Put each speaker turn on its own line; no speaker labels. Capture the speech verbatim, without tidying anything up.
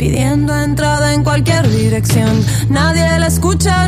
pidiendo entrada en cualquier dirección. Nadie la escucha,